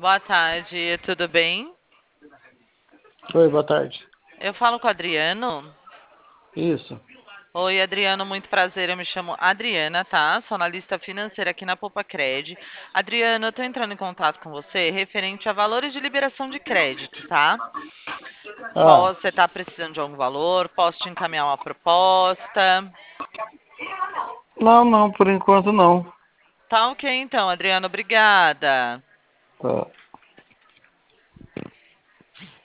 Boa tarde, tudo bem? Oi, boa tarde. Eu falo com o Adriano. Isso. Oi, Adriano, muito prazer. Eu me chamo Adriana, tá? Sou analista financeira aqui na Cred. Adriano, eu tô entrando em contato com você referente a valores de liberação de crédito, tá? Ah, Você tá precisando de algum valor? Posso te encaminhar uma proposta? não, por enquanto não. Tá ok, então, Adriano, obrigada. Tá.